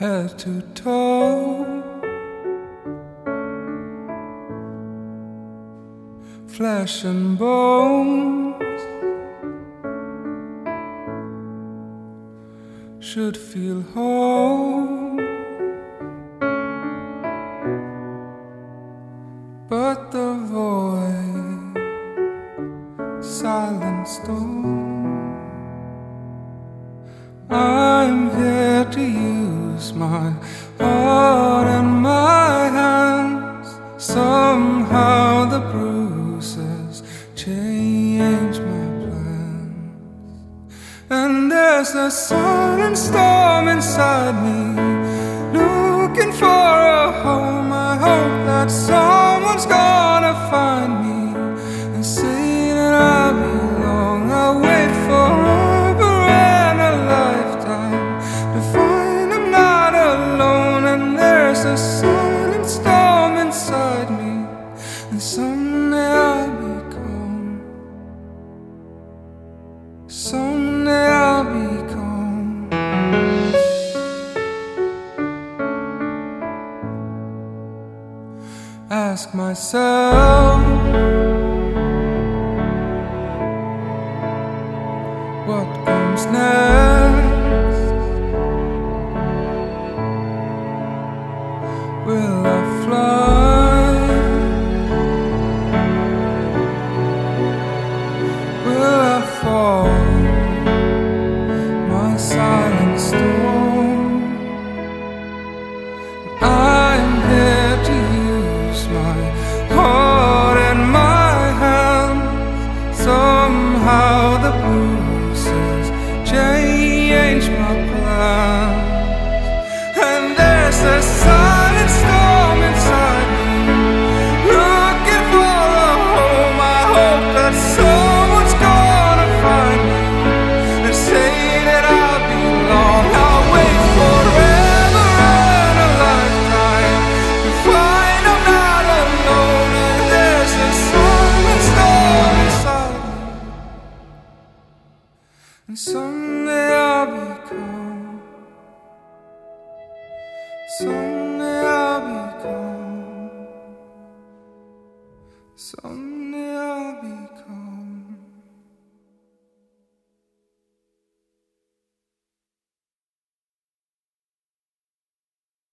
head to toe, flesh and bones should feel whole, but the void, silent stone. I'm here to use my heart and my hands. Somehow the bruises change my plans. And there's a silent storm inside me, looking for a home. I hope that someone's gonna find me and say that I belong. I'll wait forever and a lifetime to find I'm not alone. And there's a silent storm inside me, and someday I'll be calm. Someday I'll be calm. Ask myself, what comes next? Will I fly? Will I fall? My silent storm. I'm here to use my heart and my hands. Somehow the bruises change my plans. And there's a silent storm inside me, looking for a home. I hope that someone's gonna find me and say that I belong. I'll wait forever and a lifetime to find I'm not alone. And there's a silent storm inside me, and someday I'll be calm. Someday